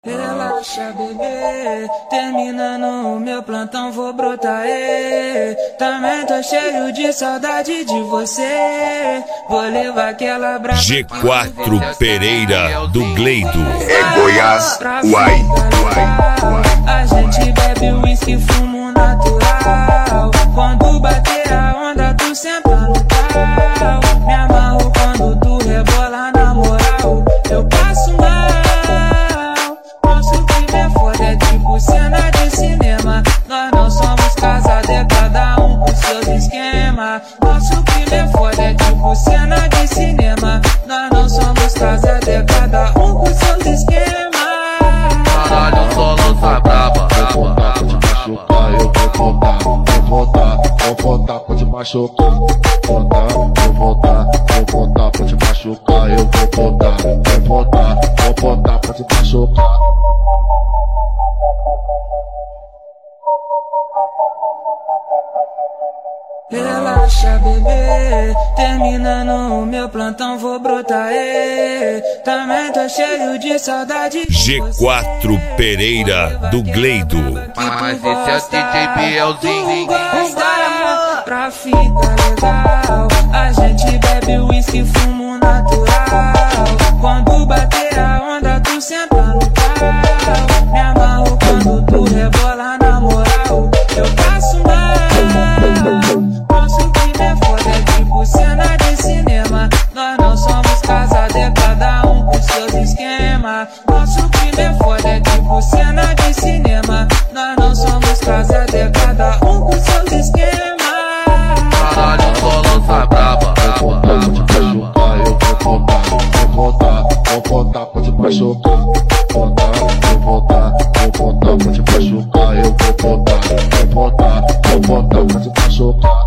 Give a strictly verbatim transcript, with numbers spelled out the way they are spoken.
Relaxa, bebê, terminando o meu plantão vou brotar, ê. Também tô cheio de saudade de você. Vou levar aquela brava G quatro Pereira do Gleido. É Goiás, uai, uai, uai. A gente bebe uísque, fumo natural. Quando bater a onda, tu senta no pau. Me amarro quando tu rebola na moral. Eu passo mal. Nosso crime é foda, é tipo cena de cinema. Nós não somos casados, é cada um com seus esquemas. Nosso crime é foda, é tipo cena de cinema. Nós não somos casados, é cada um com seus esquemas. Caralho, só lança braba, braba, braba. Eu vou voltar, vou voltar, vou voltar, pode machucar. Voltar, vou voltar, vou voltar, pode machucar. Eu vou voltar, vou voltar, vou voltar, pode machucar. Relaxa, bebê, terminando o meu plantão vou brotar, ê. Também tô cheio de saudade de G quatro você. Pereira do Gleido. Mas esse é o D J Bielzinho. Gosta, pra ficar legal, a gente bebe uísque, fumo natural. Quando bater a onda, tu senta no pau. Me amarro quando tu rebola na moral. Eu passo mal. Nosso crime é foda, é tipo cena de cinema. Nós não somos casados, é cada um com seus esquemas. Nosso crime é foda, é tipo cena de cinema. Nós não somos casados, é cada um com seus esquemas. Caralho, só lança braba, Vou braba, voltar, pode machucar. Eu vou voltar, vou voltar, vou voltar, pode machucar. Voltar, vou voltar, vou voltar, pode machucar. Eu vou voltar, vou voltar, vou voltar, pode machucar.